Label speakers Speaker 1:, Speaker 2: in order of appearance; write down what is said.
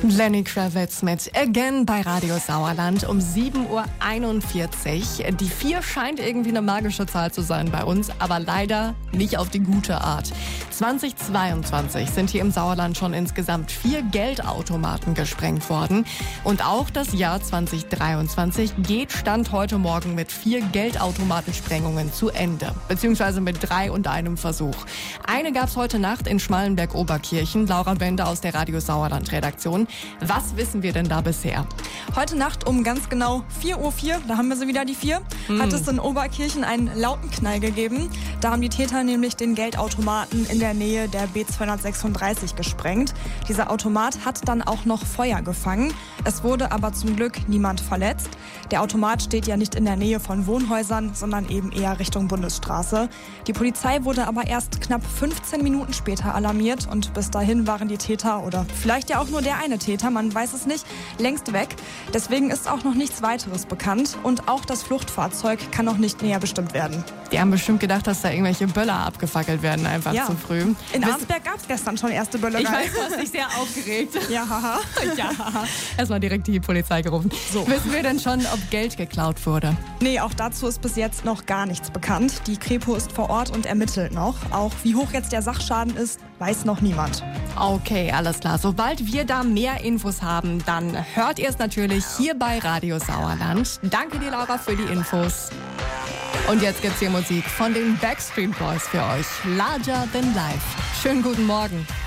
Speaker 1: Lenny Kravitz mit Again bei Radio Sauerland um 7:41 Uhr. Die 4 scheint irgendwie eine magische Zahl zu sein bei uns, aber leider nicht auf die gute Art. 2022 sind hier im Sauerland schon insgesamt 4 Geldautomaten gesprengt worden. Und auch das Jahr 2023 geht Stand heute Morgen mit 4 Geldautomatensprengungen zu Ende. Beziehungsweise mit 3 und einem Versuch. Eine gab es heute Nacht in Schmallenberg-Oberkirchen. Laura Bender aus der Radio Sauerland-Redaktion. Was wissen wir denn da bisher?
Speaker 2: Heute Nacht um ganz genau 4:04 Uhr, da haben wir sie wieder, die 4, hat es in Oberkirchen einen lauten Knall gegeben. Da haben die Täter nämlich den Geldautomaten in der Nähe der B236 gesprengt. Dieser Automat hat dann auch noch Feuer gefangen. Es wurde aber zum Glück niemand verletzt. Der Automat steht ja nicht in der Nähe von Wohnhäusern, sondern eben eher Richtung Bundesstraße. Die Polizei wurde aber erst knapp 15 Minuten später alarmiert und bis dahin waren die Täter oder vielleicht ja auch nur der eine Täter, man weiß es nicht, längst weg. Deswegen ist auch noch nichts weiteres bekannt und auch das Fluchtfahrzeug kann noch nicht näher bestimmt werden.
Speaker 1: Die haben bestimmt gedacht, dass da irgendwelche Böller abgefackelt werden, einfach zu früh.
Speaker 2: In Arnsberg gab es gestern schon erste Böller.
Speaker 1: Ich weiß, du hast dich sehr aufgeregt.
Speaker 2: Ja, haha.
Speaker 1: Ja. Erstmal direkt die Polizei gerufen. So. Wissen wir denn schon, ob Geld geklaut wurde?
Speaker 2: Nee, auch dazu ist bis jetzt noch gar nichts bekannt. Die Kripo ist vor Ort und ermittelt noch. Auch wie hoch jetzt der Sachschaden ist, weiß noch niemand.
Speaker 1: Okay, alles klar. Sobald wir da mehr Infos haben, dann hört ihr es natürlich hier bei Radio Sauerland. Danke dir, Laura, für die Infos. Und jetzt gibt's hier Musik von den Backstreet Boys für euch. Larger Than Life. Schönen guten Morgen.